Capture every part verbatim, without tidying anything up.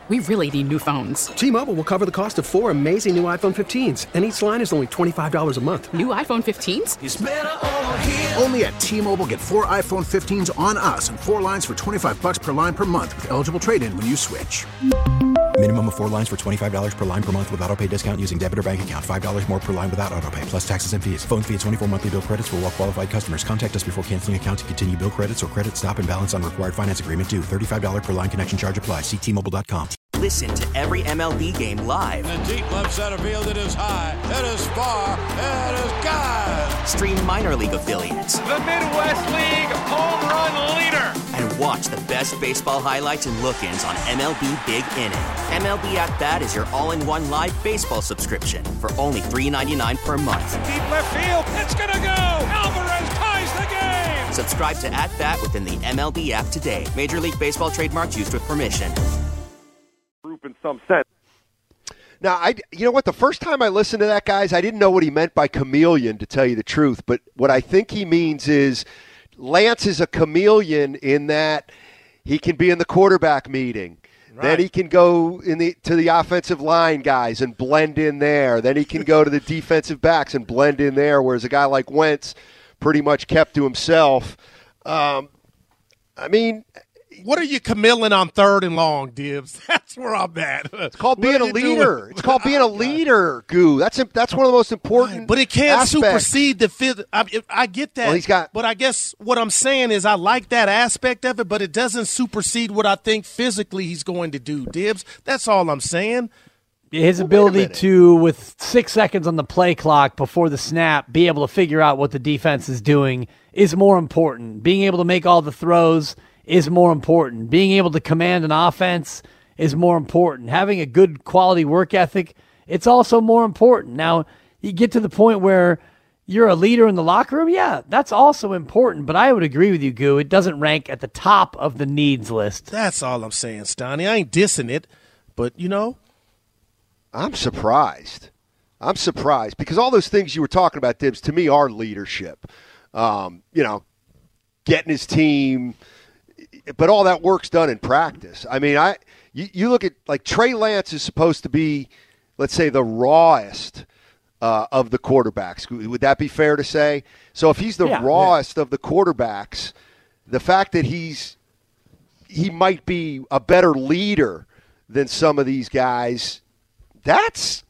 We really need new phones. T-Mobile will cover the cost of four amazing new iPhone fifteens, and each line is only twenty-five dollars a month. New iPhone fifteens? It's better over here. Only at T-Mobile, get four iPhone fifteens on us and four lines for twenty-five dollars per line per month with eligible trade-in when you switch. Minimum of four lines for twenty-five dollars per line per month with autopay discount using debit or bank account. five dollars more per line without autopay, plus taxes and fees. Phone fee at twenty-four monthly bill credits for well-qualified customers. Contact us before canceling account to continue bill credits or credit stop and balance on required finance agreement due. thirty-five dollars per line connection charge applies. See T Mobile dot com. Listen to every M L B game live. In the deep left center field, it is high, it is far, it is gone. Stream minor league affiliates. The Midwest League home run leader. And watch the best baseball highlights and look-ins on M L B Big Inning. M L B At Bat is your all-in-one live baseball subscription for only three dollars and ninety-nine cents per month. Deep left field, it's gonna go. Alvarez ties the game. Subscribe to At Bat within the M L B app today. Major League Baseball trademarks used with permission. In some sense. Now, I, you know what? The first time I listened to that, guys, I didn't know what he meant by chameleon, to tell you the truth. But what I think he means is Lance is a chameleon in that he can be in the quarterback meeting. Right. Then he can go in the to the offensive line guys and blend in there. Then he can go to the defensive backs and blend in there, whereas a guy like Wentz pretty much kept to himself. Um, I mean – what are you camelling on third and long, Dibs? That's where I'm at. It's called being a leader. It's called being a leader, Goo. That's that's one of the most important. But it can't aspects. supersede the fifth. I, I get that. Well, he's got. But I guess what I'm saying is I like that aspect of it, but it doesn't supersede what I think physically he's going to do, Dibs. That's all I'm saying. His well, ability to, with six seconds on the play clock before the snap, be able to figure out what the defense is doing is more important. Being able to make all the throws is more important. Being able to command an offense is more important. Having a good quality work ethic, it's also more important. Now, you get to the point where you're a leader in the locker room, yeah, that's also important. But I would agree with you, Goo. It doesn't rank at the top of the needs list. That's all I'm saying, Stoney. I ain't dissing it, but, you know. I'm surprised. I'm surprised because all those things you were talking about, Dibs, to me are leadership. Um, you know, getting his team – but all that work's done in practice. I mean, I you, you look at, like, Trey Lance is supposed to be, let's say, the rawest uh, of the quarterbacks. Would that be fair to say? So if he's the yeah, rawest yeah. of the quarterbacks, the fact that he's he might be a better leader than some of these guys, that's,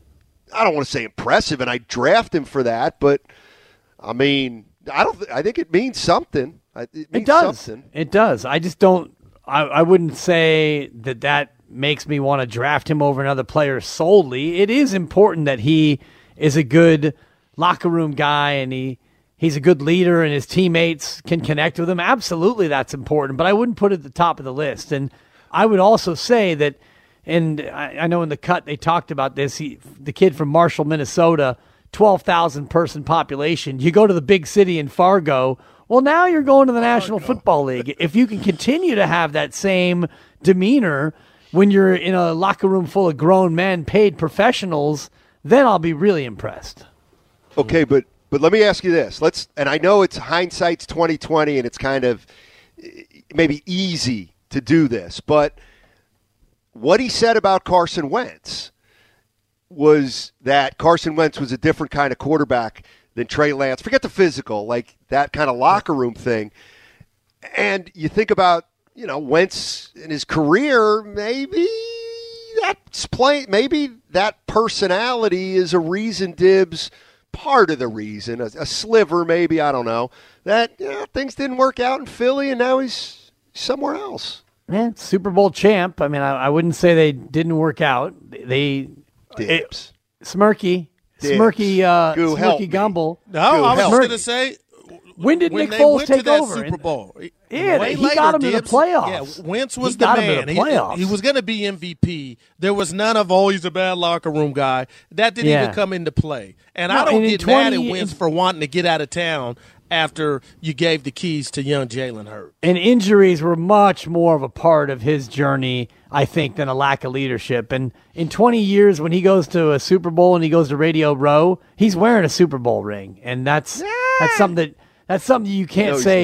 I don't want to say impressive, and I draft him for that, but, I mean, I don't. I think it means something. It, it does. Something. It does. I just don't I, – I wouldn't say that that makes me want to draft him over another player solely. It is important that he is a good locker room guy and he, he's a good leader and his teammates can connect with him. Absolutely that's important, but I wouldn't put it at the top of the list. And I would also say that – and I, I know in the cut they talked about this. He, the kid from Marshall, Minnesota, twelve thousand person population. You go to the big city in Fargo – well, now you're going to the National Football League. If you can continue to have that same demeanor when you're in a locker room full of grown men, paid professionals, then I'll be really impressed. Okay, but but let me ask you this. Let's and I know it's hindsight's twenty twenty and it's kind of maybe easy to do this, but what he said about Carson Wentz was that Carson Wentz was a different kind of quarterback than Trey Lance. Forget the physical, like that kind of locker room thing. And you think about, you know, Wentz in his career, maybe that's play, maybe that personality is a reason, Dibs, part of the reason, a, a sliver maybe, I don't know, that you know, things didn't work out in Philly and now he's somewhere else. Yeah, Super Bowl champ. I mean, I, I wouldn't say they didn't work out. They Dibs. It, Smirky. Dibs. Smirky, uh, Goo, Smirky Gumble. No, Goo, I was going to say, when did when Nick Foles take over? Super Bowl. Yeah, Way he later, got him Dibs. to the playoffs. Yeah, Wentz was he the got man. Him to the playoffs. He, he was going to be M V P. There was none of, oh, he's a bad locker room guy. That didn't yeah. even come into play. And no, I don't and get twenty, mad at Wentz in, for wanting to get out of town after you gave the keys to young Jalen Hurts. And injuries were much more of a part of his journey, I think, than a lack of leadership. And in twenty years, when he goes to a Super Bowl and he goes to Radio Row, he's wearing a Super Bowl ring. And that's yeah. that's something that that's something you can't no, say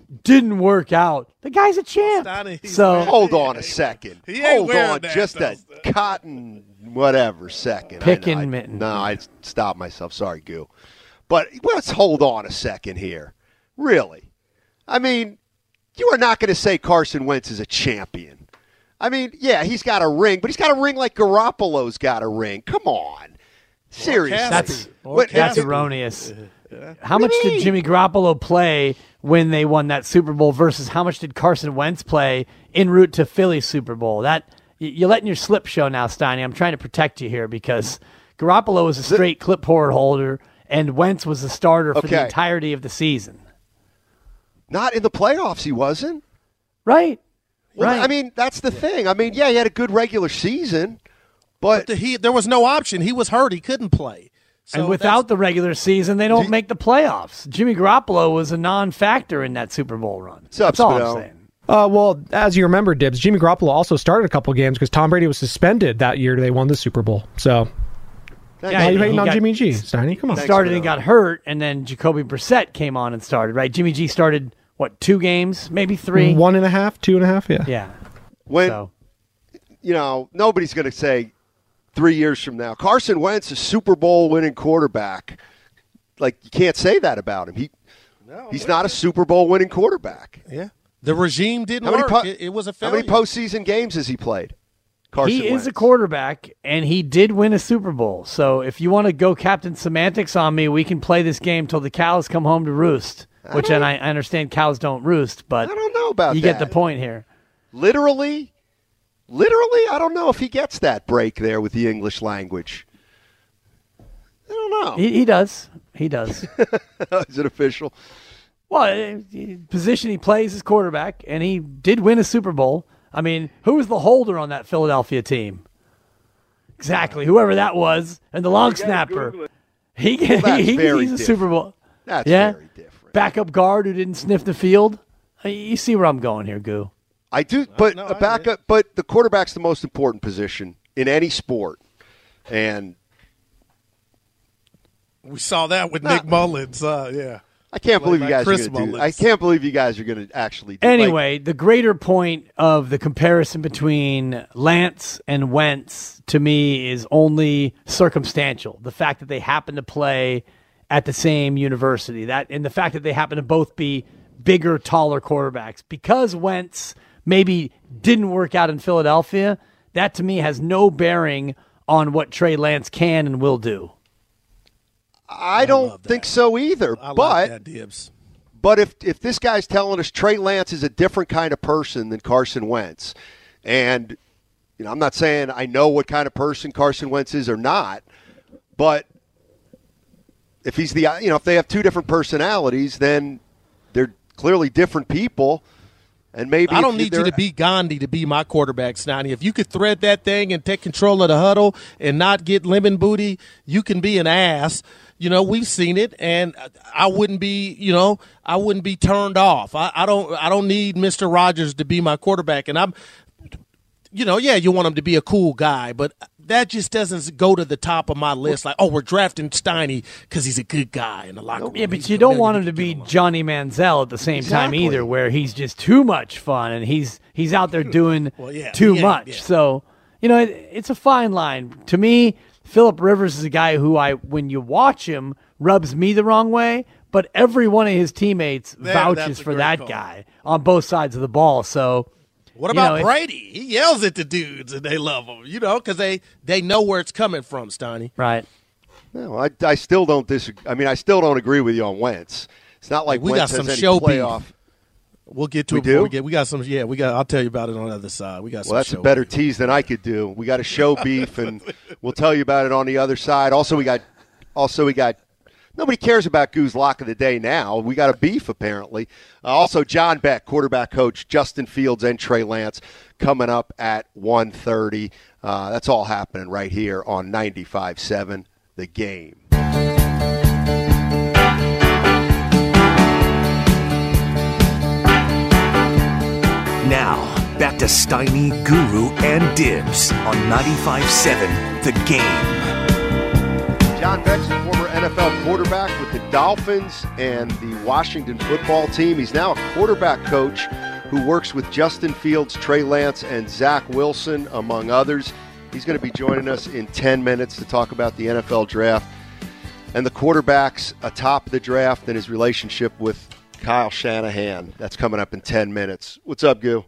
didn't work out. The guy's a champ. Stoney, so hold on a second. He ain't Hold wearing on, that, just though. a cotton whatever second. Pickin' I, I, mitten. No, I stopped myself. Sorry, Goo. But let's hold on a second here. Really, I mean, you are not going to say Carson Wentz is a champion. I mean, yeah, he's got a ring, but he's got a ring like Garoppolo's got a ring. Come on. Seriously. That's, What- that's it- erroneous. How What much do you did mean? Jimmy Garoppolo play when they won that Super Bowl versus how much did Carson Wentz play en route to Philly's Super Bowl? That y- You're letting your slip show now, Steiny. I'm trying to protect you here because Garoppolo was a straight clipboard holder and Wentz was the starter for the Okay. entirety of the season. Not in the playoffs, he wasn't. Right. Well, right. I mean, that's the thing. I mean, yeah, he had a good regular season, but, But the, he, there was no option. He was hurt. He couldn't play. So and without the regular season, they don't make the playoffs. Jimmy Garoppolo was a non-factor in that Super Bowl run. What's up, That's all Spino? I'm saying. Uh, well, as you remember, Dibs, Jimmy Garoppolo also started a couple games because Tom Brady was suspended that year they won the Super Bowl. So, Thanks, why are you he hating on got- Jimmy G, Steiny? Come on. Thanks, started Spino. and got hurt, and then Jacoby Brissett came on and started, right? Jimmy G started, what, two games, maybe three? One and a half, two and a half, yeah. Yeah. when So, you know, nobody's going to say three years from now, Carson Wentz, a Super Bowl winning quarterback. Like, you can't say that about him. He He's not a Super Bowl winning quarterback. Yeah. The regime didn't How many work. po- it, it was a How failure. many postseason games has he played? Carson he Wentz. is a quarterback, and he did win a Super Bowl. So if you want to go Captain Semantics on me, we can play this game till the cows come home to roost, which and I understand cows don't roost, but I don't know about you that. get the point here. Literally, literally, I don't know if he gets that break there with the English language. I don't know. He, he does. He does. Is it official? Well, eh, the position he plays is quarterback, and he did win a Super Bowl. I mean, who was the holder on that Philadelphia team? Exactly, whoever that was, and the long snapper. He, Well, that's he very he's a different. Super Bowl. That's yeah? very different. Backup guard who didn't sniff the field. Uh, You see where I'm going here, Goo. I do, but no, a I backup. But the quarterback's the most important position in any sport, and We saw that with Nah. Nick Mullins. Uh, yeah. I can't Played believe you by guys Chris are going to do. I Mullins. can't believe you guys are going to actually. do like- Anyway, the greater point of the comparison between Lance and Wentz to me is only circumstantial. The fact that they happen to play at the same university, that and the fact that they happen to both be bigger, taller quarterbacks. Because Wentz maybe didn't work out in Philadelphia, that to me has no bearing on what Trey Lance can and will do. I don't think so either. I but like that, Dibs. But if if this guy's telling us Trey Lance is a different kind of person than Carson Wentz, and you know, I'm not saying I know what kind of person Carson Wentz is or not, but if he's the you know if they have two different personalities, then they're clearly different people. And maybe I if don't need you they're- to be Gandhi to be my quarterback, Snotty. If you could thread that thing and take control of the huddle and not get lemon booty, you can be an ass. You know, we've seen it, and I wouldn't be, you know, I wouldn't be turned off. I, I don't, I don't need Mister Rogers to be my quarterback, and I'm, you know, yeah, you want him to be a cool guy, but that just doesn't go to the top of my list. Like, oh, we're drafting Steiny because he's a good guy in the locker room. Yeah, but He's you good. don't No, want you him to need be get along. Johnny Manziel at the same time Exactly. either, where he's just too much fun and he's he's out there doing Well, yeah, too yeah, much. yeah. So, you know, it, it's a fine line. To me, Phillip Rivers is a guy who I, when you watch him, rubs me the wrong way, but every one of his teammates There, vouches that's a for great that call. guy on both sides of the ball. So, What you about know, if- Brady? He yells at the dudes and they love him, you know, because they, they know where it's coming from, Steiny. right. No, I, I still don't disagree. I mean, I still don't agree with you on Wentz. It's not like We Wentz got some has any show beef. playoff. We'll get to We it before do? we get. We got some. Yeah, we got. I'll tell you about it on the other side. We got. Well, that's some a show better beef. tease than I could do. We got a show beef, and we'll tell you about it on the other side. Also, we got, also we got. Nobody cares about Goo's lock of the day now. We got a beef apparently. Uh, also, John Beck, quarterback coach, Justin Fields, and Trey Lance coming up at one thirty. Uh, that's all happening right here on ninety-five seven The Game. Now, back to Steiny, Guru, and Dibs on ninety-five seven The Game. John Beck's a former N F L quarterback with the Dolphins and the Washington football team. He's now a quarterback coach who works with Justin Fields, Trey Lance, and Zach Wilson, among others. He's going to be joining us in ten minutes to talk about the N F L draft and the quarterbacks atop the draft and his relationship with Kyle Shanahan. That's coming up in ten minutes. What's up, Goo?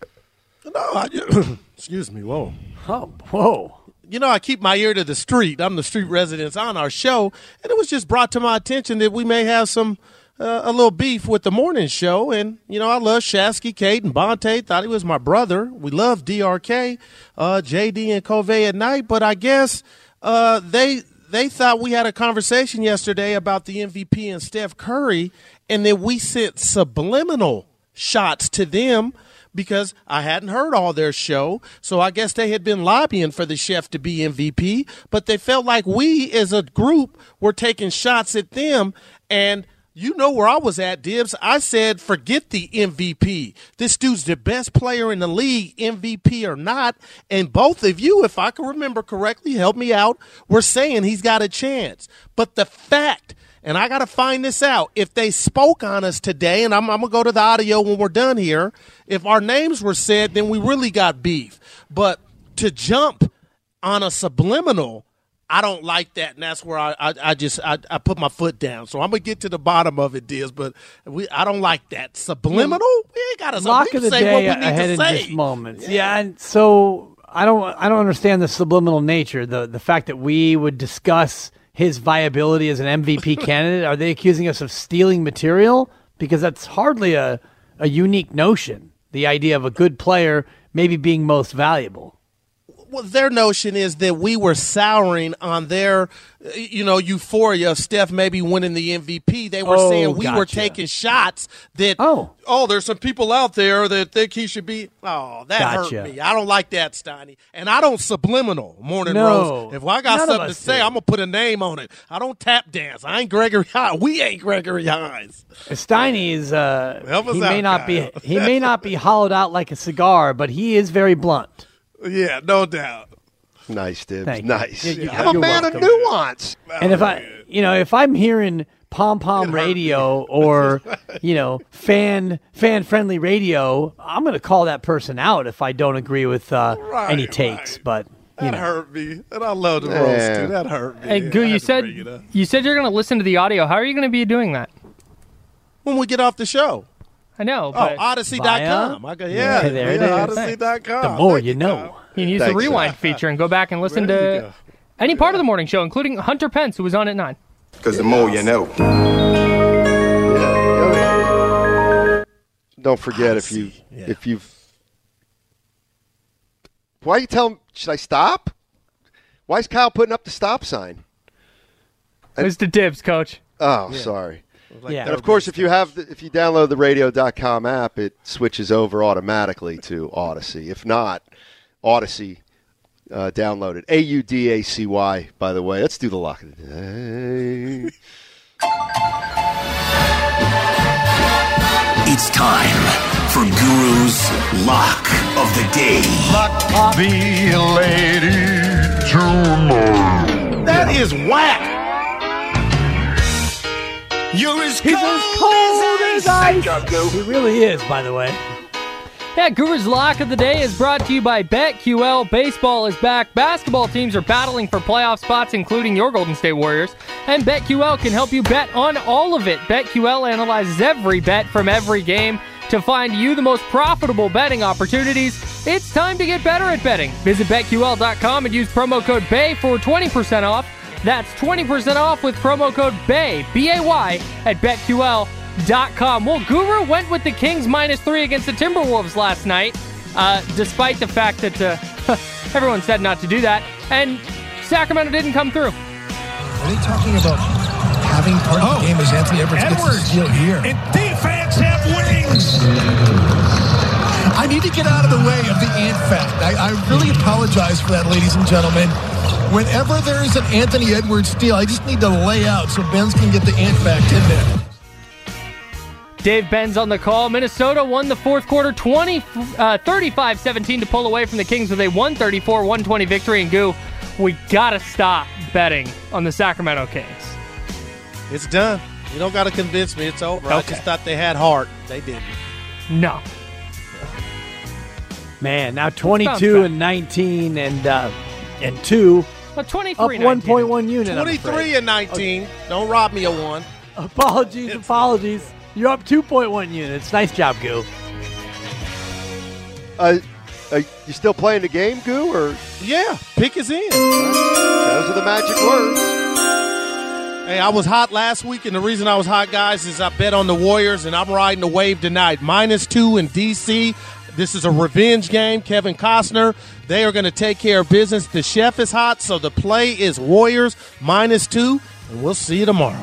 No, I, excuse me. Whoa. Oh, whoa. You know, I keep my ear to the street. I'm the street residents on our show, and it was just brought to my attention that we may have some uh, a little beef with the morning show. And, you know, I love Shasky, Kate, and Bonte. Thought he was my brother. We love D R K, uh, J D, and Covey at night. But I guess uh, they they thought we had a conversation yesterday about the M V P and Steph Curry, and that we sent subliminal shots to them because I hadn't heard all their show. So I guess they had been lobbying for the chef to be M V P, but they felt like we as a group were taking shots at them. And you know where I was at, Dibs. I said, forget the M V P. This dude's the best player in the league, M V P or not. And both of you, if I can remember correctly, help me out, were saying he's got a chance. But the fact, and I got to find this out, if they spoke on us today, and I'm, I'm going to go to the audio when we're done here, if our names were said, then we really got beef. But to jump on a subliminal, I don't like that, and that's where I, I, I just I, I put my foot down. So I'm going to get to the bottom of it, Diz, but we I don't like that. Subliminal? We ain't got to Lock of the say day what we need ahead to in say. just moments. Yeah. yeah, and so I don't I don't understand the subliminal nature, the the fact that we would discuss his viability as an M V P candidate. Are they accusing us of stealing material? Because that's hardly a, a unique notion, the idea of a good player maybe being most valuable. Well, their notion is that we were souring on their, you know, euphoria of Steph maybe winning the M V P. They were oh, saying we gotcha. were taking shots that, oh. oh, there's some people out there that think he should be. Oh, that gotcha. hurt me. I don't like that, Steiny. And I don't subliminal, Morning no, Rose. If I got something to say, do. I'm going to put a name on it. I don't tap dance. I ain't Gregory Hines. We ain't Gregory Hines. Steiny is, uh, Help us he out, may not Kyle. be, he may not be hollowed out like a cigar, but he is very blunt. Yeah, no doubt. Nice, Dibs. Thank nice. You. You, I'm a man welcome. of nuance. And if I, you know, if I'm hearing pom pom radio or, you know, fan fan friendly radio, I'm going to call that person out if I don't agree with uh, right, any takes. Right. But you that know. hurt me, and I love the roast too. That hurt me. Hey, Goo, you said you said you're going to listen to the audio. How are you going to be doing that? When we get off the show. I know. But oh, Odyssey dot com. I go, yeah, yeah, there it yeah, is. Odyssey dot com. The more Thank you know. You can use Thanks, the rewind sir. feature and go back and listen to any part of the morning show, including Hunter Pence, who was on at nine. Because the more you know. Yeah. Don't forget if you yeah. if you've. Why are you telling? Should I stop? Why is Kyle putting up the stop sign? It's the Dibs, Coach. Oh, yeah. sorry. Like yeah. And of course, if you have the, if you download the radio dot com app, it switches over automatically to Odyssey. If not, Odyssey, uh, download it. A U D A C Y, by the way. Let's do the lock of the day. It's time for Guru's Lock of the Day. Lock the lady tonight. That is whack. You're as He's cold, as cold as ice. ice. He really is, by the way. Yeah, Guru's Lock of the Day is brought to you by BetQL. Baseball is back. Basketball teams are battling for playoff spots, including your Golden State Warriors. And BetQL can help you bet on all of it. BetQL analyzes every bet from every game to find you the most profitable betting opportunities. It's time to get better at betting. Visit Bet Q L dot com and use promo code B A Y for twenty percent off. That's twenty percent off with promo code B A Y, B A Y, at Bet Q L dot com. Well, Guru went with the Kings minus three against the Timberwolves last night, uh, despite the fact that uh, everyone said not to do that, and Sacramento didn't come through. Are they talking about having part of the game as Anthony Edwards, Edwards gets the steal here? And defense have wings! I need to get out of the way of the ant fact. I, I really apologize for that, ladies and gentlemen. Whenever there's an Anthony Edwards steal, I just need to lay out so Benz can get the ant fact in there. Dave Benz on the call. Minnesota won the fourth quarter thirty-five seventeen to pull away from the Kings with a one thirty-four one twenty victory. And Goo, we got to stop betting on the Sacramento Kings. It's done. You don't got to convince me. It's over. Okay. I just thought they had heart. They didn't. No. Man, now twenty-two and nineteen and uh, and two. Well, twenty-three up one point one unit. twenty-three and nineteen. Okay. Don't rob me of one. Apologies, apologies. You're up two point one units. Nice job, Goo. Uh, are you still playing the game, Goo? Or yeah, pick is in. Those are the magic words. Hey, I was hot last week, and the reason I was hot, guys, is I bet on the Warriors, and I'm riding the wave tonight. Minus two in D C. This is a revenge game. Kevin Costner, they are going to take care of business. The chef is hot, so the play is Warriors minus two, and we'll see you tomorrow.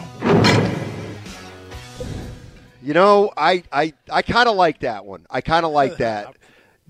You know, I I, I kind of like that one. I kind of like that.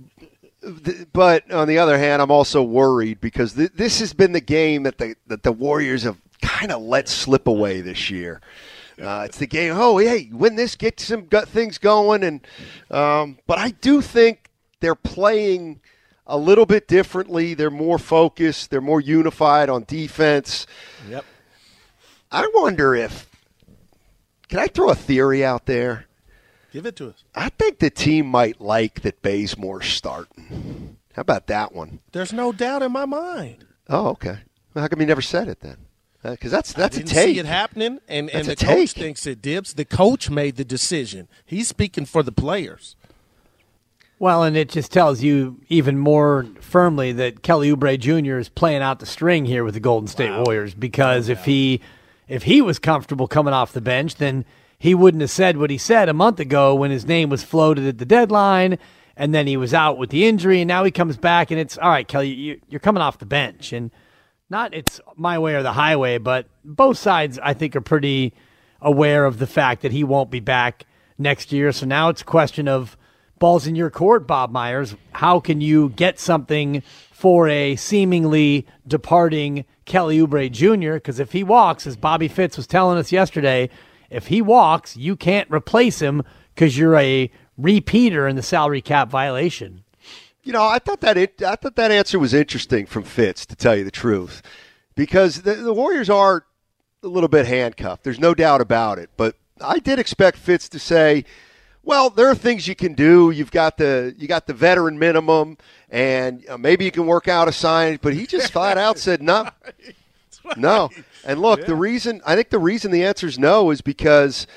But on the other hand, I'm also worried because th- this has been the game that the that the Warriors have kind of let slip away this year. Uh, it's the game. Oh, hey, win this, get some gut things going, and um, but I do think they're playing a little bit differently. They're more focused. They're more unified on defense. Yep. I wonder if can I throw a theory out there? Give it to us. I think the team might like that Bazemore's starting. How about that one? There's no doubt in my mind. Oh, okay. Well, how come you never said it then? Because uh, that's that's I didn't a take. See it happening, and, and the coach take. thinks it dips. The coach made the decision. He's speaking for the players. Well, and it just tells you even more firmly that Kelly Oubre Junior is playing out the string here with the Golden State wow. Warriors. Because if he if he was comfortable coming off the bench, then he wouldn't have said what he said a month ago when his name was floated at the deadline, and then he was out with the injury, and now he comes back, and it's all right, Kelly, you, you're coming off the bench, and. Not it's my way or the highway, but both sides, I think, are pretty aware of the fact that he won't be back next year. So now it's a question of balls in your court, Bob Myers. How can you get something for a seemingly departing Kelly Oubre Junior? Because if he walks, as Bobby Fitz was telling us yesterday, if he walks, you can't replace him because you're a repeater in the salary cap violation. You know, I thought that it, I thought that answer was interesting from Fitz, to tell you the truth, because the, the Warriors are a little bit handcuffed. There's no doubt about it. But I did expect Fitz to say, "Well, there are things you can do. You've got the you got the veteran minimum, and uh, maybe you can work out a sign." But he just flat out said, "No, right. no." And look, yeah. the reason I think the reason the answer is no is because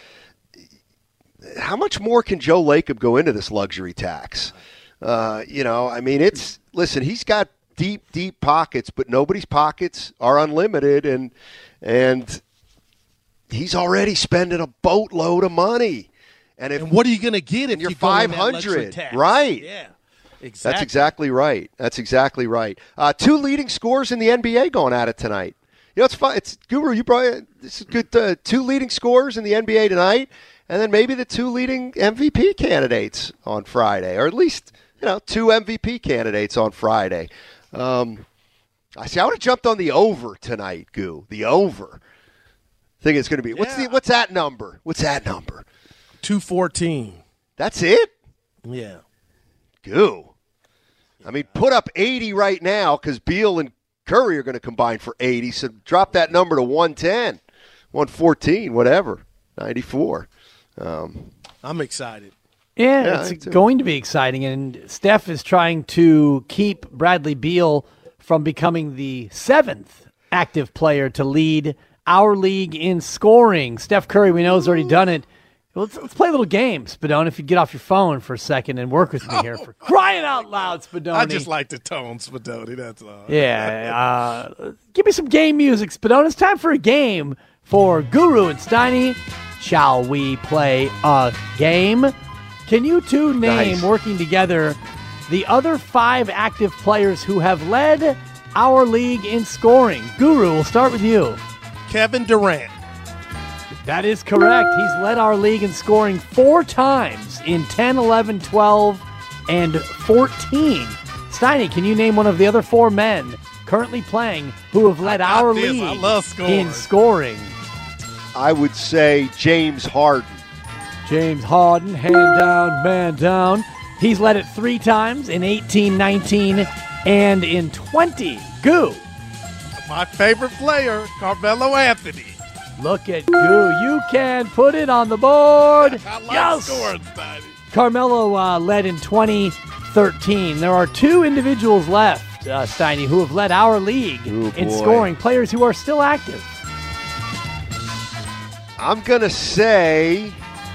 how much more can Joe Lacob go into this luxury tax? Uh, you know, I mean, it's – listen, he's got deep, deep pockets, but nobody's pockets are unlimited, and and he's already spending a boatload of money. And, if, and what are you going to get if you're you five hundred? Right. Yeah, exactly. That's exactly right. That's exactly right. Uh, two leading scorers in the N B A going at it tonight. You know, it's fun. It's Guru, you brought – this is good. Uh, two leading scorers in the N B A tonight, and then maybe the two leading M V P candidates on Friday, or at least – you know, two M V P candidates on Friday. Um, I see. I would have jumped on the over tonight, Goo. The over. I think it's going to be. Yeah. What's the? What's that number? What's that number? Two fourteen. That's it. Yeah. Goo. I mean, put up eighty right now because Beal and Curry are going to combine for eighty. So drop that number to one ten, one fourteen, whatever, ninety-four. Um, I'm excited. Yeah, yeah, it's going to be exciting, and Steph is trying to keep Bradley Beal from becoming the seventh active player to lead our league in scoring. Steph Curry, we know, has already done it. Let's, let's play a little game, Spadone, if you get off your phone for a second and work with me oh. here. For crying out loud, Spadone. I just like the tone, Spadone, that's all. Yeah, uh, give me some game music, Spadone. It's time for a game for Guru and Steiny. Shall we play a game? Can you two name, nice. working together, the other five active players who have led our league in scoring? Guru, we'll start with you. Kevin Durant. That is correct. He's led our league in scoring four times in ten, eleven, twelve, and fourteen. Steiny, can you name one of the other four men currently playing who have led our this. league I love scoring. in scoring? I would say James Harden. James Harden, hand down, man down. He's led it three times in eighteen, nineteen, and in twenty. Goo. My favorite player, Carmelo Anthony. Look at Goo. You can put it on the board. I love yes. scoring, Steiny. Carmelo uh, led in twenty thirteen. There are two individuals left, uh, Steiny, who have led our league Ooh, in boy. scoring, players who are still active. I'm going to say,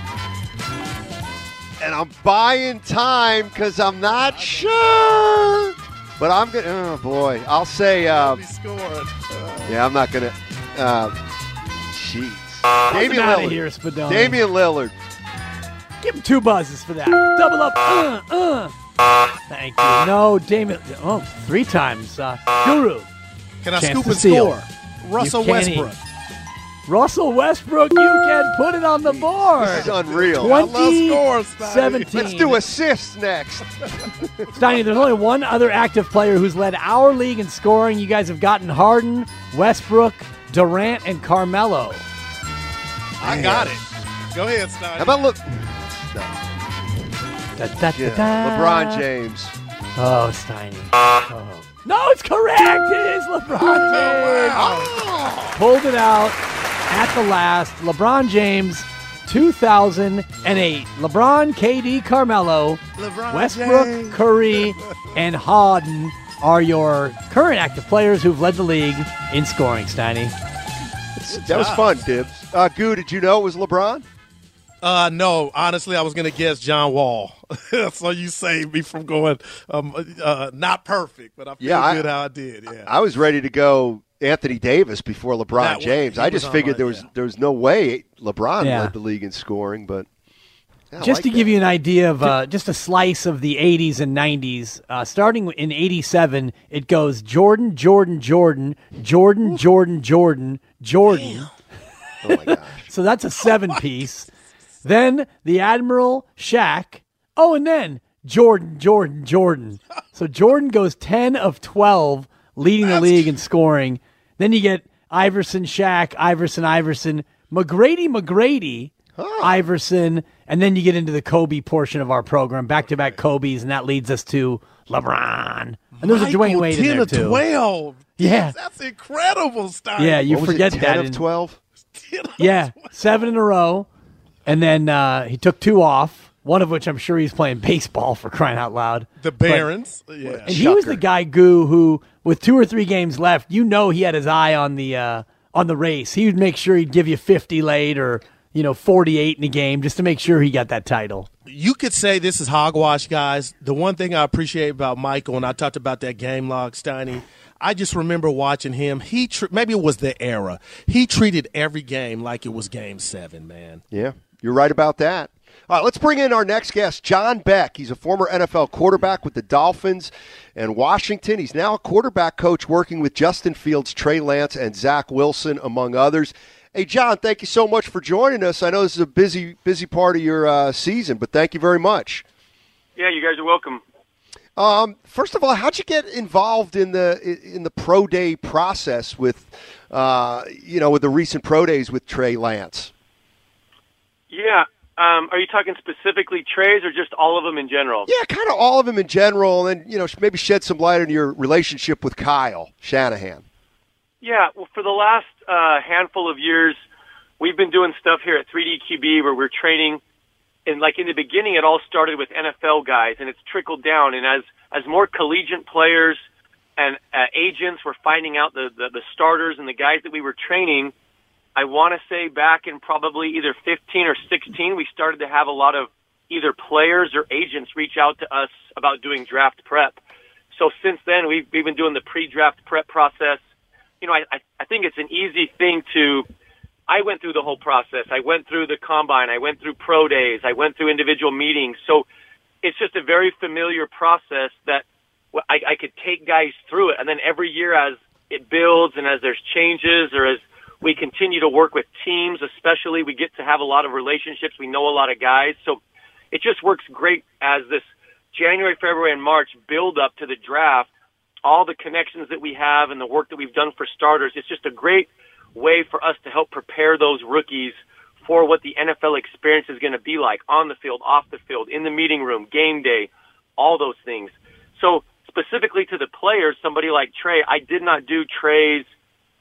and I'm buying time because I'm not sure, but I'm going to, oh, boy. I'll say, uh, yeah, I'm not going to, uh, jeez. Damian Get out of Lillard. here, Spadoni. Damian Lillard. Give him two buzzes for that. Double up. Uh, uh. Thank you. No, Damian. Oh, three times. Uh, Guru. Can I Chance scoop to and steal. score? Russell You can't Westbrook. eat. Russell Westbrook, you can put it on the board. This is unreal. twenty scores, Steiny. seventeen. Let's do assists next. Steiny, there's only one other active player who's led our league in scoring. You guys have gotten Harden, Westbrook, Durant, and Carmelo. I got it. Go ahead, Steiny. How about look? Da, da, Yeah, da, da. LeBron James. Oh, Steiny. Oh. No, it's correct. It is LeBron James. Oh. Pulled it out at the last. LeBron James, two thousand eight. LeBron, K D, Carmelo, LeBron Westbrook, James. Curry, and Harden are your current active players who've led the league in scoring, Steiny. That was fun, Dibs. Uh, Goo, did you know it was LeBron? Uh, no, honestly, I was going to guess John Wall. So you saved me from going um, uh, not perfect, but I feel Yeah, good I- how I did. Yeah, I was ready to go Anthony Davis before LeBron That was- James. he I was just on figured my- there was yeah. there was no way LeBron Yeah. led the league in scoring, but yeah, I Just like to that. give you an idea of uh, just a slice of the eighties and nineties, uh, starting in eighty-seven, it goes Jordan, Jordan, Jordan, Jordan, Jordan, Jordan, Jordan. Oh my gosh. So that's a seven-piece. Then the Admiral, Shaq. Oh, and then Jordan, Jordan, Jordan. So Jordan goes ten of twelve, leading the league in scoring. Then you get Iverson, Shaq, Iverson, Iverson, McGrady, McGrady, Iverson, and then you get into the Kobe portion of our program, back-to-back Kobe's, and that leads us to LeBron. And there's a Dwayne Michael, Wade in ten there, of too. twelve. Yeah. That's incredible, Stein. Yeah, you What was forget it, that. ten of in- twelve? Yeah, seven in a row. And then uh, he took two off, one of which I'm sure he's playing baseball, for crying out loud. The Barons. But, yeah. And he was the guy, Goo, who, with two or three games left, you know he had his eye on the uh, on the race. He would make sure he'd give you fifty late or, you know, forty-eight in a game just to make sure he got that title. You could say this is hogwash, guys. The one thing I appreciate about Michael, and I talked about that game log, Steiny, I just remember watching him. He tr- Maybe it was the era. He treated every game like it was game seven, man. Yeah, you're right about that. All right, let's bring in our next guest, John Beck. He's a former N F L quarterback with the Dolphins and Washington. He's now a quarterback coach working with Justin Fields, Trey Lance, and Zach Wilson, among others. Hey, John, thank you so much for joining us. I know this is a busy, busy part of your uh, season, but thank you very much. Yeah, you guys are welcome. Um, first of all, how'd you get involved in the in the pro day process with, uh, you know, with the recent pro days with Trey Lance? Yeah, um, are you talking specifically Trey's or just all of them in general? Yeah, kind of all of them in general, and then, you know, maybe shed some light on your relationship with Kyle Shanahan. Yeah, well, for the last uh, handful of years, we've been doing stuff here at three D Q B where we're training. And like in the beginning, it all started with N F L guys, and it's trickled down. And as as more collegiate players and uh, agents were finding out the, the the starters and the guys that we were training, I want to say back in probably either fifteen or sixteen, we started to have a lot of either players or agents reach out to us about doing draft prep. So since then, we've we've been doing the pre-draft prep process. You know, I I, I think it's an easy thing to. I went through the whole process. I went through the combine. I went through pro days. I went through individual meetings. So it's just a very familiar process that I, I could take guys through it. And then every year as it builds and as there's changes or as we continue to work with teams, especially, we get to have a lot of relationships. We know a lot of guys. So it just works great as this January, February, and March build up to the draft, all the connections that we have and the work that we've done for starters. It's just a great way for us to help prepare those rookies for what the N F L experience is going to be like on the field, off the field, in the meeting room, game day, all those things. So specifically to the players, somebody like Trey, I did not do Trey's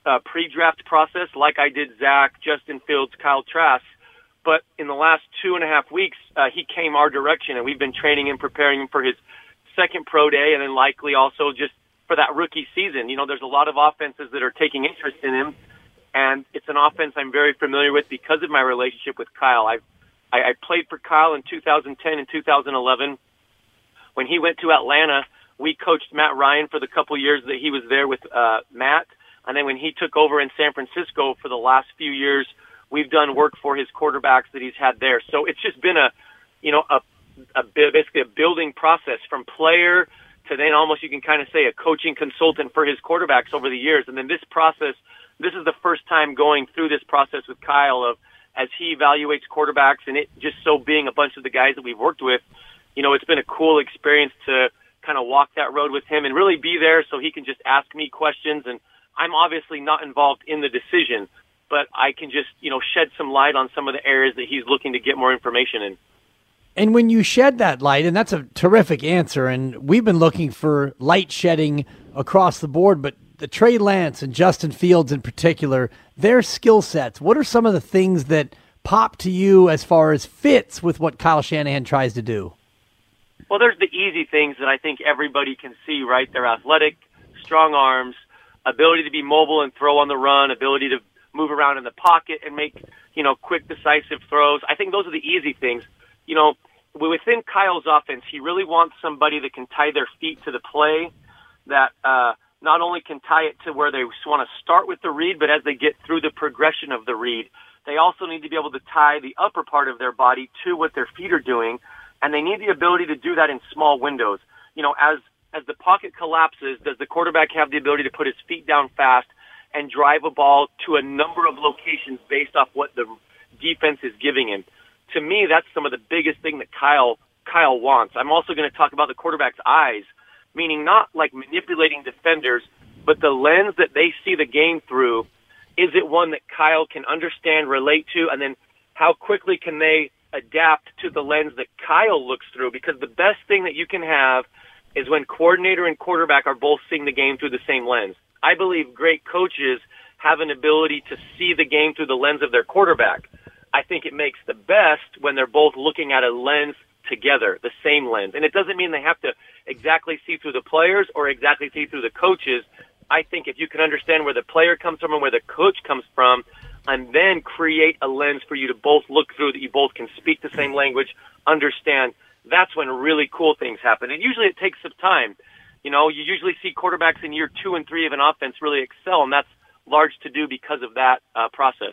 uh, pre-draft process like I did Zach, Justin Fields, Kyle Trask. But in the last two and a half weeks, uh, he came our direction, and we've been training and preparing him for his second pro day, and then likely also just for that rookie season. You know, there's a lot of offenses that are taking interest in him, and it's an offense I'm very familiar with because of my relationship with Kyle. I've, I, I played for Kyle in two thousand ten and two thousand eleven. When he went to Atlanta, we coached Matt Ryan for the couple years that he was there with uh, Matt, and then when he took over in San Francisco for the last few years, we've done work for his quarterbacks that he's had there. So it's just been a, you know, a, a basically a building process from player to then almost you can kind of say a coaching consultant for his quarterbacks over the years. And then this process, this is the first time going through this process with Kyle of as he evaluates quarterbacks, and it just so being a bunch of the guys that we've worked with, you know, it's been a cool experience to kind of walk that road with him and really be there so he can just ask me questions. And I'm obviously not involved in the decision, but I can just, you know, shed some light on some of the areas that he's looking to get more information in. And when you shed that light, and that's a terrific answer, and we've been looking for light shedding across the board, but the Trey Lance and Justin Fields in particular, their skill sets, what are some of the things that pop to you as far as fits with what Kyle Shanahan tries to do? Well, there's the easy things that I think everybody can see, right? They're athletic, strong arms, ability to be mobile and throw on the run, ability to move around in the pocket and make, you know, quick, decisive throws. I think those are the easy things. You know, within Kyle's offense, he really wants somebody that can tie their feet to the play, that uh, not only can tie it to where they want to start with the read, but as they get through the progression of the read, they also need to be able to tie the upper part of their body to what their feet are doing, and they need the ability to do that in small windows. You know, as as the pocket collapses, does the quarterback have the ability to put his feet down fast and drive a ball to a number of locations based off what the defense is giving him? To me, that's some of the biggest thing that Kyle Kyle wants. I'm also going to talk about the quarterback's eyes, meaning not like manipulating defenders, but the lens that they see the game through. Is it one that Kyle can understand, relate to, and then how quickly can they adapt to the lens that Kyle looks through? Because the best thing that you can have is when coordinator and quarterback are both seeing the game through the same lens. I believe great coaches have an ability to see the game through the lens of their quarterback. I think it makes the best when they're both looking at a lens together, the same lens. And it doesn't mean they have to exactly see through the players or exactly see through the coaches. I think if you can understand where the player comes from and where the coach comes from, and then create a lens for you to both look through that you both can speak the same language, understand, that's when really cool things happen. And usually it takes some time. You know, you usually see quarterbacks in year two and three of an offense really excel, and that's large to do because of that uh, process.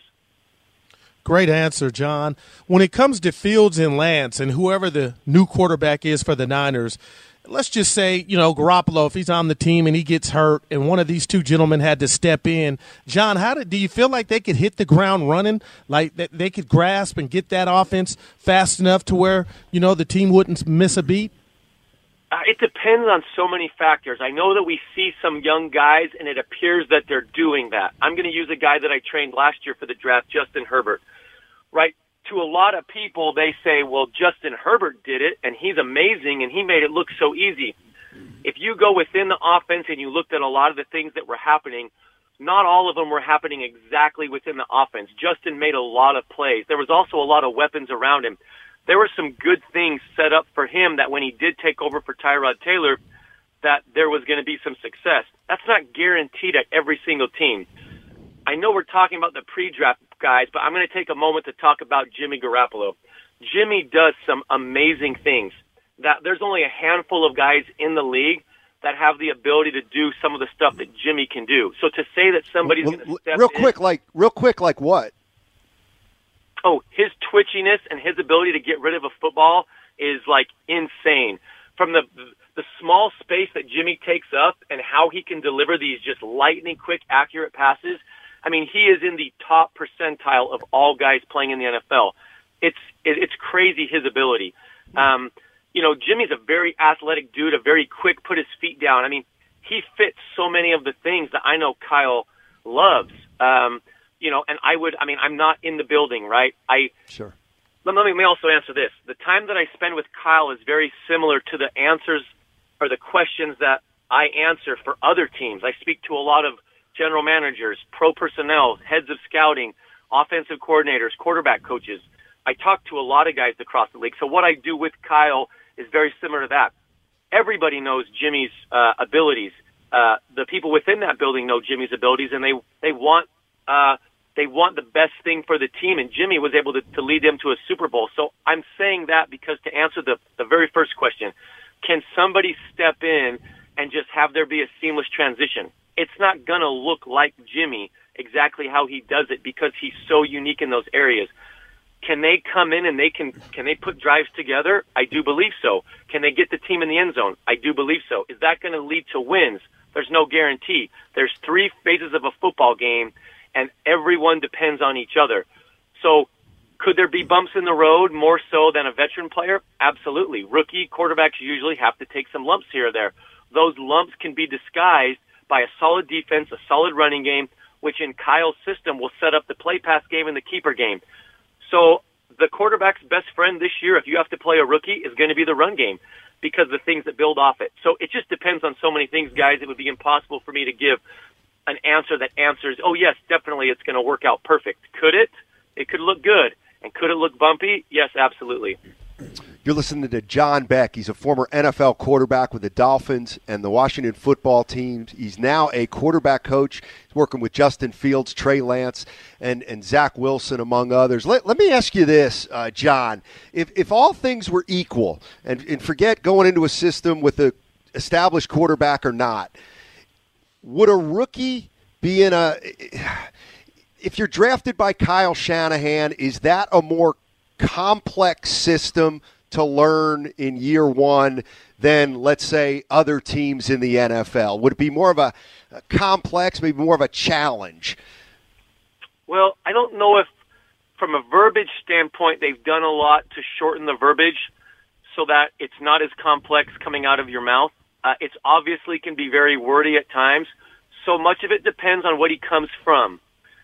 Great answer, John. When it comes to Fields and Lance and whoever the new quarterback is for the Niners, let's just say, you know, Garoppolo, if he's on the team and he gets hurt and one of these two gentlemen had to step in, John, how did, do you feel like they could hit the ground running, like that they could grasp and get that offense fast enough to where, you know, the team wouldn't miss a beat? Uh, it depends on so many factors. I know that we see some young guys, and it appears that they're doing that. I'm going to use a guy that I trained last year for the draft, Justin Herbert. Right? To a lot of people, they say, well, Justin Herbert did it, and he's amazing, and he made it look so easy. If you go within the offense and you looked at a lot of the things that were happening, not all of them were happening exactly within the offense. Justin made a lot of plays. There was also a lot of weapons around him. There were some good things set up for him that when he did take over for Tyrod Taylor, that there was going to be some success. That's not guaranteed at every single team. I know we're talking about the pre-draft guys, but I'm going to take a moment to talk about Jimmy Garoppolo. Jimmy does some amazing things. That there's only a handful of guys in the league that have the ability to do some of the stuff that Jimmy can do. So to say that somebody's well, going to step real in, quick, like real quick, like what? Oh, his twitchiness and his ability to get rid of a football is like insane. From the the small space that Jimmy takes up and how he can deliver these just lightning quick, accurate passes. I mean, he is in the top percentile of all guys playing in the N F L. It's it, it's crazy his ability. Um, you know, Jimmy's a very athletic dude, a very quick, put his feet down. I mean, he fits so many of the things that I know Kyle loves. Um, you know, and I would, I mean, I'm not in the building, right? I sure. Let me, let me also answer this. The time that I spend with Kyle is very similar to the answers or the questions that I answer for other teams. I speak to a lot of general managers, pro personnel, heads of scouting, offensive coordinators, quarterback coaches. I talk to a lot of guys across the league. So what I do with Kyle is very similar to that. Everybody knows Jimmy's uh, abilities. Uh, the people within that building know Jimmy's abilities, and they they want uh, they want the best thing for the team. And Jimmy was able to, to lead them to a Super Bowl. So I'm saying that because to answer the the very first question, can somebody step in and just have there be a seamless transition? It's not gonna look like Jimmy exactly how he does it because he's so unique in those areas. Can they come in and they can can they put drives together? I do believe so. Can they get the team in the end zone? I do believe so. Is that going to lead to wins? There's no guarantee. There's three phases of a football game, and everyone depends on each other. So could there be bumps in the road more so than a veteran player? Absolutely. Rookie quarterbacks usually have to take some lumps here or there. Those lumps can be disguised by a solid defense, a solid running game, which in Kyle's system will set up the play-pass game and the keeper game. So the quarterback's best friend this year, if you have to play a rookie, is going to be the run game because of the things that build off it. So it just depends on so many things, guys. It would be impossible for me to give an answer that answers, oh, yes, definitely it's going to work out perfect. Could it? It could look good. And could it look bumpy? Yes, absolutely. You're listening to John Beck. He's a former N F L quarterback with the Dolphins and the Washington football team. He's now a quarterback coach. He's working with Justin Fields, Trey Lance, and, and Zach Wilson, among others. Let, let me ask you this, uh, John. If if all things were equal, and, and forget going into a system with an established quarterback or not, would a rookie be in a – if you're drafted by Kyle Shanahan, is that a more complex system to learn in year one than, let's say, other teams in the N F L? Would it be more of a, a complex, maybe more of a challenge? Well, I don't know if, from a verbiage standpoint, they've done a lot to shorten the verbiage so that it's not as complex coming out of your mouth. Uh, it's obviously can be very wordy at times. So much of it depends on what he comes from.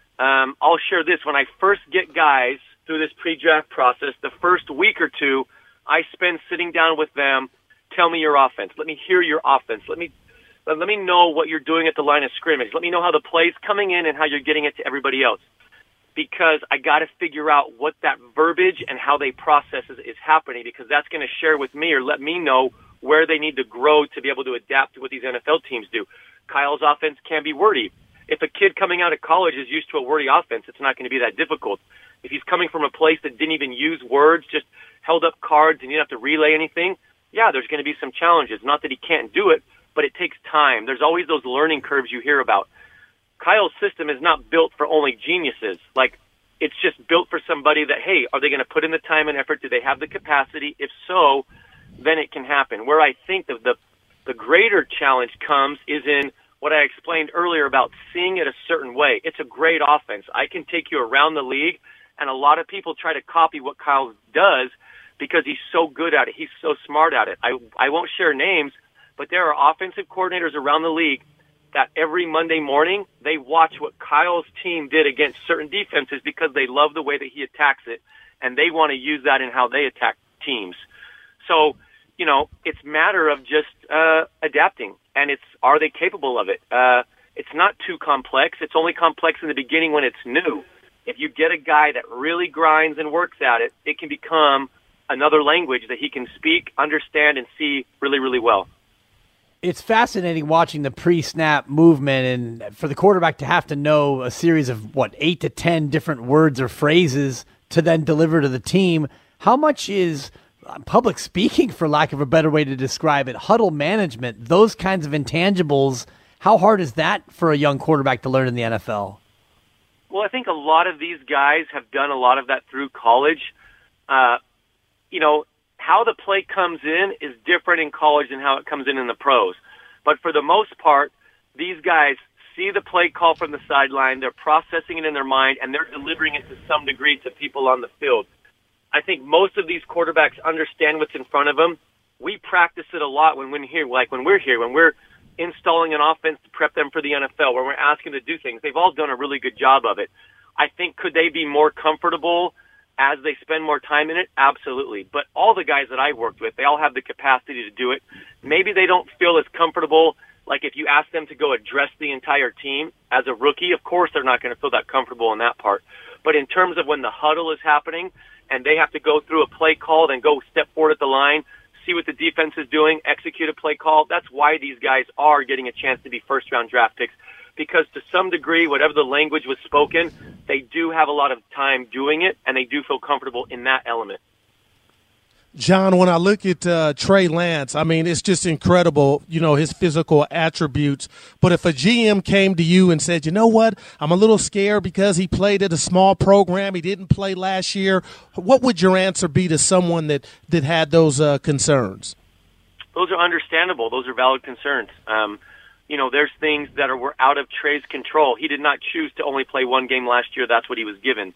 Um, I'll share this. When I first get guys through this pre-draft process, the first week or two, I spend sitting down with them. Tell me your offense. Let me hear your offense. Let me let, let me know what you're doing at the line of scrimmage. Let me know how the play's coming in and how you're getting it to everybody else. Because I got to figure out what that verbiage and how they process is, is happening, because that's going to share with me or let me know where they need to grow to be able to adapt to what these N F L teams do. Kyle's offense can be wordy. If a kid coming out of college is used to a wordy offense, it's not going to be that difficult. If he's coming from a place that didn't even use words, just held up cards and you didn't have to relay anything, yeah, there's going to be some challenges. Not that he can't do it, but it takes time. There's always those learning curves you hear about. Kyle's system is not built for only geniuses. Like, it's just built for somebody that, hey, are they going to put in the time and effort? Do they have the capacity? If so, then it can happen. Where I think the, the, the greater challenge comes is in what I explained earlier about seeing it a certain way. It's a great offense. I can take you around the league, and a lot of people try to copy what Kyle does because he's so good at it. He's so smart at it. I, I won't share names, but there are offensive coordinators around the league that every Monday morning they watch what Kyle's team did against certain defenses because they love the way that he attacks it, and they want to use that in how they attack teams. So, you know, it's a matter of just uh, adapting, and it's are they capable of it? Uh, it's not too complex. It's only complex in the beginning when it's new. If you get a guy that really grinds and works at it, it can become another language that he can speak, understand, and see really, really well. It's fascinating watching the pre-snap movement and for the quarterback to have to know a series of, what, eight to ten different words or phrases to then deliver to the team. How much is public speaking, for lack of a better way to describe it, huddle management, those kinds of intangibles, how hard is that for a young quarterback to learn in the N F L? Well, I think a lot of these guys have done a lot of that through college. Uh, you know, how the play comes in is different in college than how it comes in in the pros. But for the most part, these guys see the play call from the sideline, they're processing it in their mind, and they're delivering it to some degree to people on the field. I think most of these quarterbacks understand what's in front of them. We practice it a lot when we're here, like when we're here, when we're installing an offense to prep them for the N F L, where we're asking them to do things. They've all done a really good job of it. I think, could they be more comfortable as they spend more time in it? Absolutely. But all the guys that I worked with, they all have the capacity to do it. Maybe they don't feel as comfortable Like if you ask them to go address the entire team as a rookie, of course they're not going to feel that comfortable in that part. But in terms of when the huddle is happening and they have to go through a play call, then go step forward at the line, see what the defense is doing, execute a play call, that's why these guys are getting a chance to be first-round draft picks. Because to some degree, whatever the language was spoken, they do have a lot of time doing it, and they do feel comfortable in that element. John, when I look at uh, Trey Lance, I mean, it's just incredible, you know, his physical attributes. But if a G M came to you and said, you know what, I'm a little scared because he played at a small program, he didn't play last year, what would your answer be to someone that, that had those uh, concerns? Those are understandable. Those are valid concerns. Um, you know, there's things that are were out of Trey's control. He did not choose to only play one game last year. That's what he was given.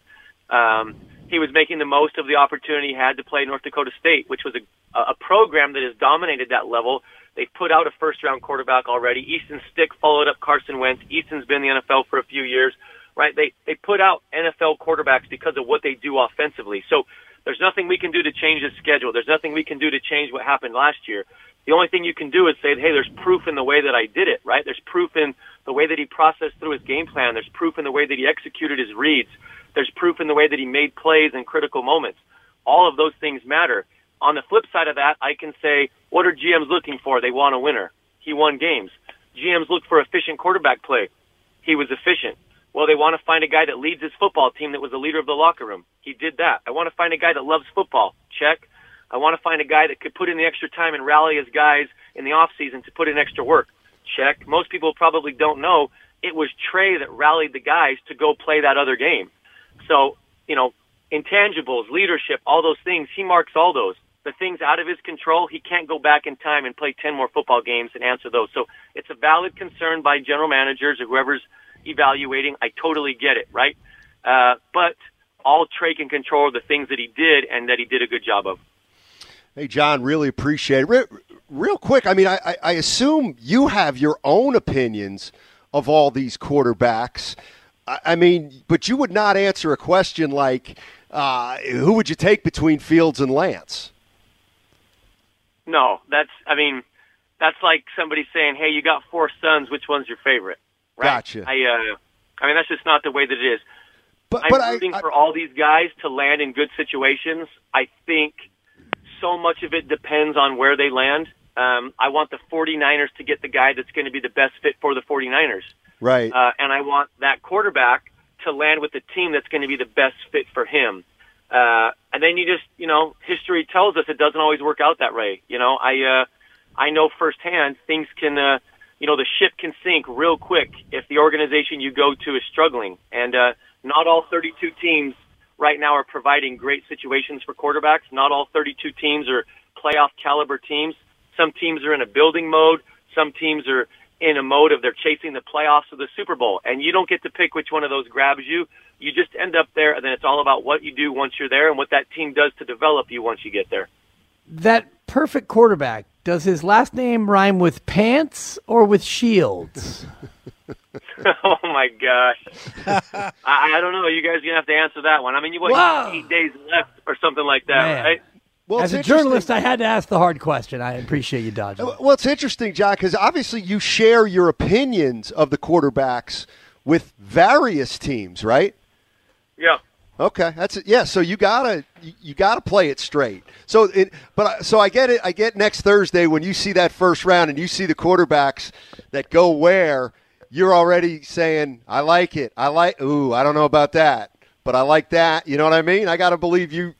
Um He was making the most of the opportunity he had to play North Dakota State, which was a, a program that has dominated that level. They've put out a first-round quarterback already. Easton Stick followed up Carson Wentz. Easton's been in the N F L for a few years, right? They they put out N F L quarterbacks because of what they do offensively. So there's nothing we can do to change his schedule. There's nothing we can do to change what happened last year. The only thing you can do is say, hey, there's proof in the way that I did it, right? There's proof in the way that he processed through his game plan. There's proof in the way that he executed his reads. There's proof in the way that he made plays in critical moments. All of those things matter. On the flip side of that, I can say, what are G Ms looking for? They want a winner. He won games. G Ms look for efficient quarterback play. He was efficient. Well, they want to find a guy that leads his football team that was the leader of the locker room. He did that. I want to find a guy that loves football. Check. I want to find a guy that could put in the extra time and rally his guys in the offseason to put in extra work. Check. Most people probably don't know it was Trey that rallied the guys to go play that other game. So, you know, intangibles, leadership, all those things, he marks all those. The things out of his control, he can't go back in time and play ten more football games and answer those. So it's a valid concern by general managers or whoever's evaluating. I totally get it, right? Uh, but all Trey can control are the things that he did and that he did a good job of. Hey, John, really appreciate it. Re- real quick, I mean, I, I assume you have your own opinions of all these quarterbacks. I mean, but you would not answer a question like, uh, who would you take between Fields and Lance? No, that's, I mean, that's like somebody saying, hey, you got four sons, which one's your favorite? Right? Gotcha. I, uh, I mean, that's just not the way that it is. But, I'm but rooting I, I, for all these guys to land in good situations. I think so much of it depends on where they land. Um, I want the 49ers to get the guy that's going to be the best fit for the 49ers. Right. Uh, and I want that quarterback to land with the team that's going to be the best fit for him. Uh, and then you just, you know, history tells us it doesn't always work out that way. You know, I, uh, I know firsthand things can, uh, you know, the ship can sink real quick if the organization you go to is struggling. And, uh, not all thirty-two teams right now are providing great situations for quarterbacks. Not all thirty-two teams are playoff caliber teams. Some teams are in a building mode. Some teams are in a mode of they're chasing the playoffs or the Super Bowl, and you don't get to pick which one of those grabs you. You just end up there, and then it's all about what you do once you're there and what that team does to develop you once you get there. That perfect quarterback, does his last name rhyme with Pants or with Shields? Oh, my gosh. I, I don't know. You guys are going to have to answer that one. I mean, you what, Whoa. eight days left or something like that, Man. right? Well, As a journalist, I had to ask the hard question. I appreciate you dodging. Well, it's interesting, John, because obviously you share your opinions of the quarterbacks with various teams, right? Yeah. Okay, that's it. Yeah, so you gotta you, you gotta play it straight. So, it, but I, so I get it. I get next Thursday when you see that first round and you see the quarterbacks that go where. You're already saying, I like it. I like. Ooh, I don't know about that, but I like that. You know what I mean? I gotta believe you.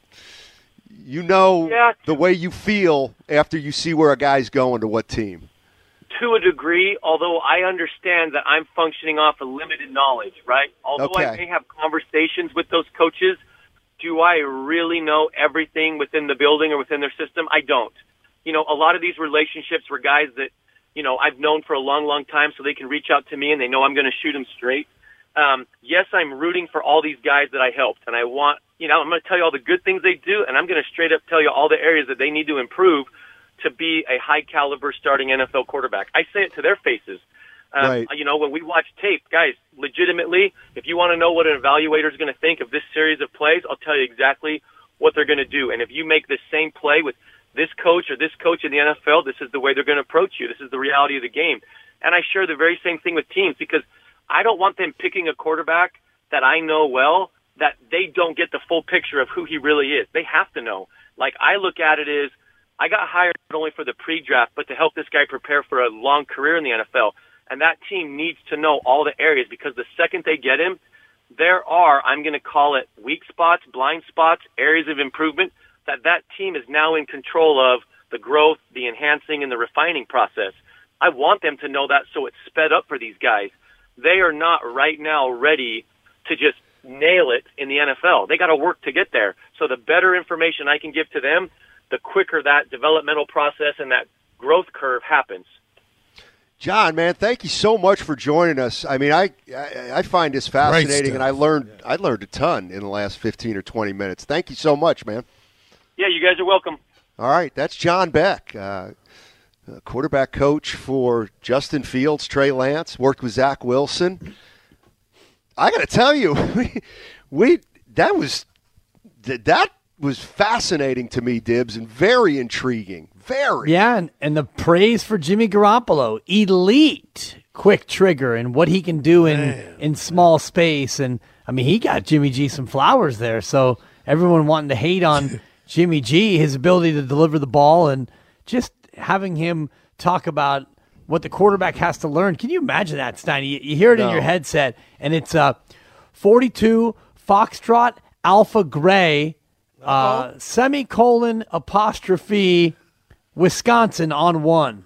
You know yeah. the way you feel after you see where a guy's going to what team. To a degree, although I understand that I'm functioning off of limited knowledge, right? Although Okay. I may have conversations with those coaches, do I really know everything within the building or within their system? I don't. You know, a lot of these relationships were guys that, you know, I've known for a long, long time, so they can reach out to me and they know I'm going to shoot them straight. Um, yes, I'm rooting for all these guys that I helped, and I want, you know, I'm going to tell you all the good things they do, and I'm going to straight up tell you all the areas that they need to improve to be a high-caliber starting N F L quarterback. I say it to their faces. Um, Right. You know, when we watch tape, guys, legitimately, if you want to know what an evaluator is going to think of this series of plays, I'll tell you exactly what they're going to do. And if you make the same play with this coach or this coach in the N F L, this is the way they're going to approach you. This is the reality of the game. And I share the very same thing with teams because I don't want them picking a quarterback that I know well, that they don't get the full picture of who he really is. They have to know. Like, I look at it as, I got hired not only for the pre-draft, but to help this guy prepare for a long career in the N F L. And that team needs to know all the areas because the second they get him, there are, I'm going to call it weak spots, blind spots, areas of improvement that that team is now in control of the growth, the enhancing, and the refining process. I want them to know that so it's sped up for these guys. They are not right now ready to just nail it in the N F L. They got to work to get there. So the better information I can give to them, the quicker that developmental process and that growth curve happens. John, man, thank you so much for joining us. I mean, I I, I find this fascinating, and I learned I learned a ton in the last fifteen or twenty minutes. Thank you so much, man. Yeah, you guys are welcome. All right, that's John Beck, uh, quarterback coach for Justin Fields, Trey Lance, worked with Zach Wilson. I got to tell you, we, we that was that was fascinating to me, Dibbs, and very intriguing. Very. Yeah, and, and the praise for Jimmy Garoppolo, elite quick trigger and what he can do in, in small space. And, I mean, he got Jimmy G some flowers there. So everyone wanting to hate on Jimmy G, his ability to deliver the ball, and just having him talk about what the quarterback has to learn. Can you imagine that, Stein? You, you hear it no. in your headset, and it's uh, forty-two Foxtrot Alpha Gray, uh, semicolon apostrophe Wisconsin on one.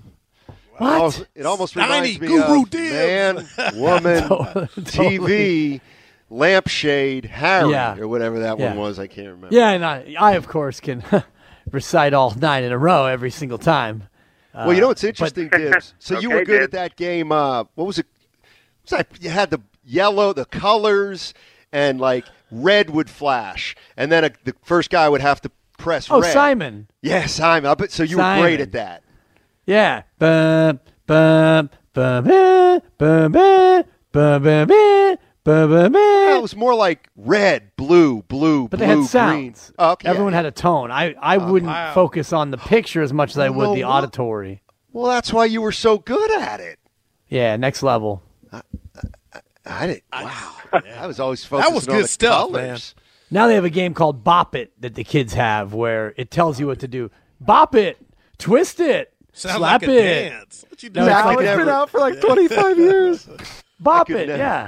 What? Oh, it almost reminds me Guru of man, woman, T V, lampshade, Harry, yeah. or whatever that yeah. one was. I can't remember. Yeah, and I, I of course, can recite all nine in a row every single time. Well, you know what's interesting, but, Dibbs? So okay, you were good Dibbs. at that game. Uh, what was it? Was that, you had the yellow, the colors, and like red would flash, and then a, the first guy would have to press oh, red. Simon. Yeah, Simon. I bet, so you Simon. were great at that. Yeah. Bum, bum, bum, bum, bum, bum, bum, bum, bum, bum, Well, it was more like red, blue, blue, but blue, they had green. sounds. Oh, okay, Everyone yeah. had a tone. I, I Oh, wouldn't wow. focus on the picture as much as I would Well, the what? auditory. Well, that's why you were so good at it. Yeah, next level. I, I, I didn't. Wow. I was always focusing That was on good the stuff, colors. Now they have a game called Bop It that the kids have where it tells you what to do. Bop it, twist it, Sound slap like a it. dance. What you No, doing? it's I like could it's never- been out for like twenty-five years. Bop could it, never- yeah.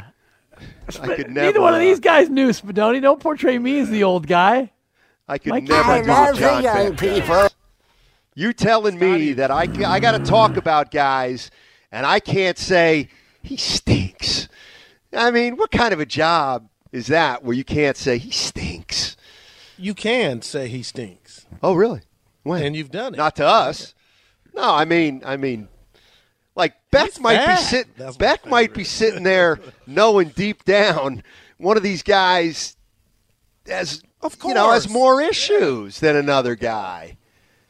I could Neither never. one of uh, these guys knew Spadoni. Don't portray me as the old guy. I could Like, never I do love a John the young Beck guy. You telling me that I, I got to talk about guys and I can't say he stinks. I mean, what kind of a job is that where you can't say he stinks? You can say he stinks. Oh, really? When? And you've done it. Not to us. No, I mean, I mean, like Beck He's might fat. be sitting. That's my Beck might be sitting there knowing deep down one of these guys has, Of you know, has course. more issues than another guy.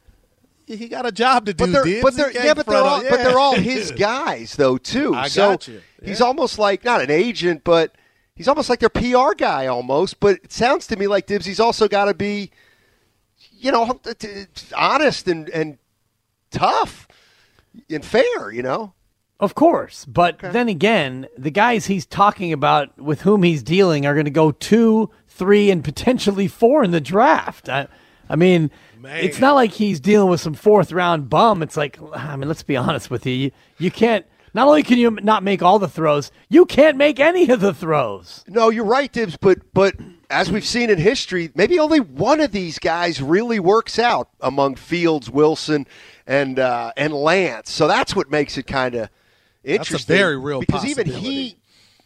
He got a job to do, But they're, Dibbs. but He they're can't yeah, but they're front all, on- but they're all yeah. his guys though too. I so got you. he's Yeah. almost like not an agent, but he's almost like their P R guy almost. But it sounds to me like Dibbs. He's also got to be, you know, honest and and tough and fair. You know. Of course. But then again, the guys he's talking about with whom he's dealing are going to go two, three, and potentially four in the draft. I, I mean, Man. it's not like he's dealing with some fourth round bum. It's like, I mean, let's be honest with you. You, you can't, not only can you not make all the throws, you can't make any of the throws. No, you're right, Dibbs. But but as we've seen in history, maybe only one of these guys really works out among Fields, Wilson, and uh, and Lance. So that's what makes it kind of interesting. That's a very real because even possibility. he.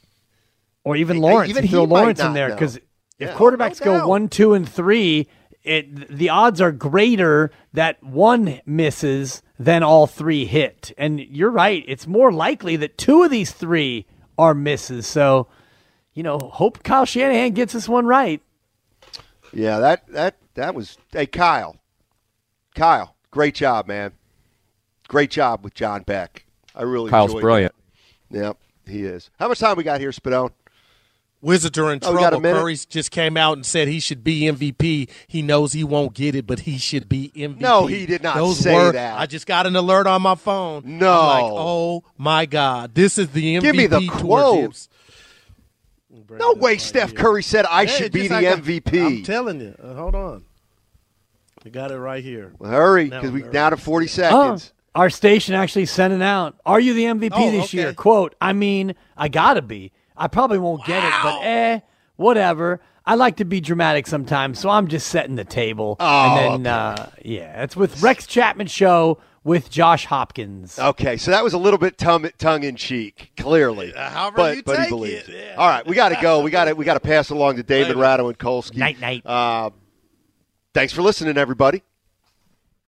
Or even Hey, Lawrence. even you he throw might Lawrence in not there know. because if Yeah. quarterbacks No go doubt. one, two, and three, it the odds are greater that one misses than all three hit. And you're right; it's more likely that two of these three are misses. So, you know, hope Kyle Shanahan gets this one right. Yeah, that that that was. Hey, Kyle. Kyle, great job, man. Great job with John Beck. I really Kyle's enjoyed brilliant. That. Yep, he is. How much time we got here, Spadone? Wizards are in Oh, we got a trouble. minute? Curry just came out and said he should be M V P. He knows he won't get it, but he should be M V P. No, he did not Those say were, that. I just got an alert on my phone. No. I'm like, oh, my God. This is the M V P Give me the tour, quote. James. No way Steph Curry said I Yeah, should be just the like I- M V P. I'm telling you. Uh, hold on. I got it right here. Well, hurry, Now because we I'm down to forty Oh, seconds. our station actually sent it out. Are you the M V P Oh, this okay. year? Quote, I mean, I gotta be. I probably won't get it, but eh, whatever. I like to be dramatic sometimes, so I'm just setting the table. Oh, and then, uh, yeah, it's with Rex Chapman Show with Josh Hopkins. Okay, so that was a little bit tongue, tongue in cheek, clearly. However but you but he take believes it, it. yeah. All right, we got to go. We got to we got to pass along to David Later. Ratto and Kolsky. Night, night. Uh, thanks for listening, everybody.